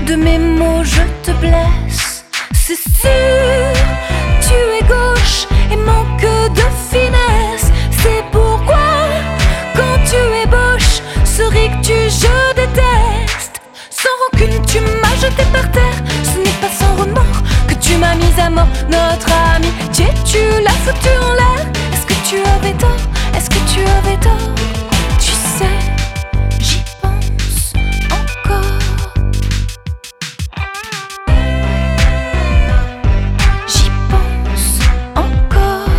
de mes mots je te blesse. C'est sûr, tu es gauche et manque de finesse. C'est pourquoi, quand tu ébauches, ce rictus je déteste. Sans rancune tu m'as jeté par terre, ce n'est pas sans remords que tu m'as mise à mort. Notre amitié tu l'as foutu en l'air. Est-ce que tu avais tort? Est-ce que tu avais tort? Tu sais, j'y pense encore. J'y pense encore.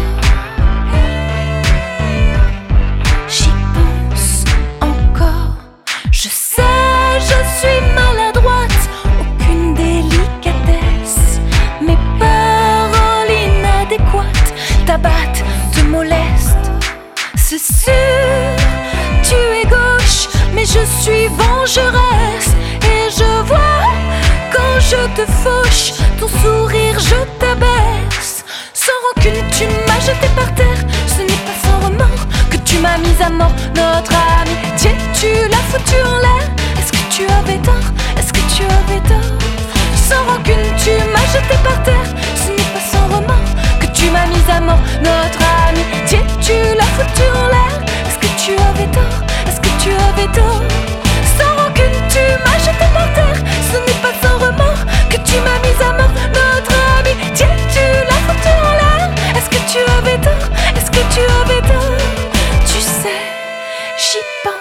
J'y pense encore. Je sais, je suis maladroite, aucune délicatesse. Mes paroles inadéquates t'abattent, te molestent. C'est sûr, tu es gauche, mais je suis vengeresse. Et je vois, quand je te fauche, ton sourire je t'abaisse. Sans rancune tu m'as jeté par terre, ce n'est pas sans remords que tu m'as mise à mort. Notre amitié tu l'as foutu en l'air. Est-ce que tu avais tort? Est-ce que tu avais tort? Sans rancune tu m'as jeté par terre, ce n'est pas sans remords que tu m'as mise à mort. Notre amitié tu l'as foutu en l'air. Est-ce que tu avais tort? Est-ce que tu avais tort? Sans rancune tu m'as jeté par terre, ce n'est pas sans remords que tu m'as mise à mort. Notre amitié tu l'as foutu en l'air. Est-ce que tu avais tort? Est-ce que tu avais tort? Tu sais, j'y pense.